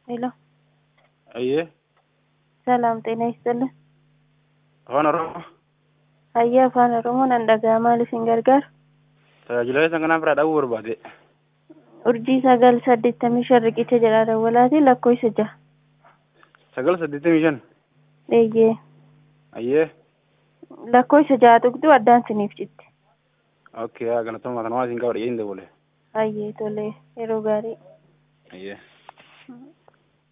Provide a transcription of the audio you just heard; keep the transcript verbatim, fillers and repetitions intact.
ሄሎ አየ ሰላም ጤና ይስጥልኝ። afaan oromoo Hayya afaan Oromoon an dhaga'a maaliif hin gargaaru? tajaajila isa kanaan biraa dhabuu barbaade. Urjii sagal saddeettamii shan riqicha jedha dawwalaati lakkoofsa jaha. sagal saddeettamii shan Eeyyee ayyee lakkoofsa jaha tuqxu addaan siniif citti. okay haa galatoomaa kana waa isin qaba dhiyeen dabale Hayyee tolee yeroo gaarii. ayyee.